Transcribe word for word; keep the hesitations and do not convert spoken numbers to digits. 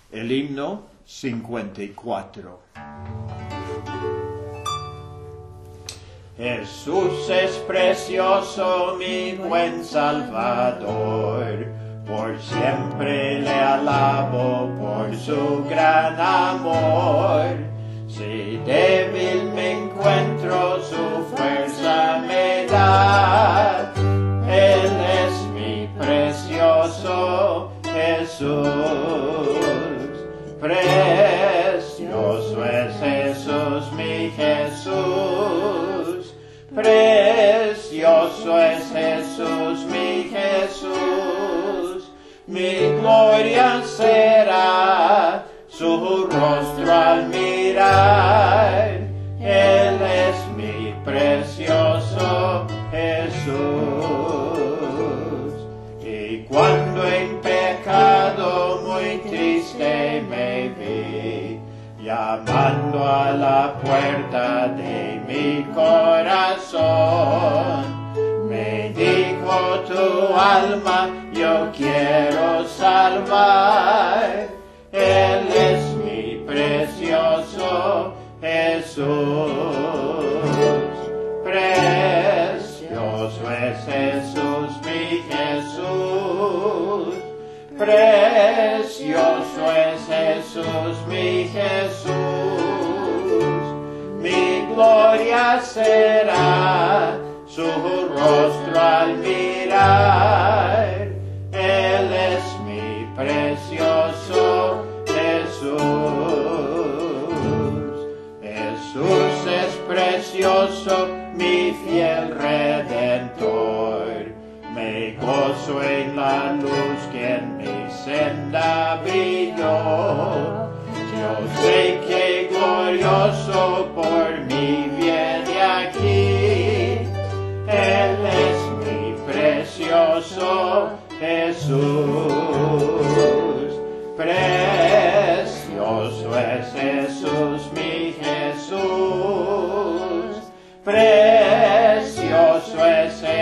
El himno cincuenta y cuatro. Jesús es precioso, mi buen Salvador, por siempre le alabo por su gran amor. Si débil me encuentro, su fuerza me da. Él es mi precioso Jesús. Precioso es Jesús, mi Jesús. Precioso es Jesús, mi Jesús. Mi gloria será su rostro al mirar. Él es mi precioso Jesús. Y cuando en pecado muy triste me vi, llamando a la puerta de mi corazón, me dijo tu alma, yo quiero salvar. Él es mi precioso Jesús. Precioso es Jesús, mi Jesús. Precioso es Jesús, mi Jesús. Mi gloria será su rostro al mirar. Él es mi precioso Jesús. Jesús es precioso, mi fiel Redentor. Me gozo en la luz que en mi senda brilló. Yo sé que glorioso por mí viene aquí. Él es mi precioso Jesús. Precioso es Jesús, mi Jesús. Precioso es Jesús.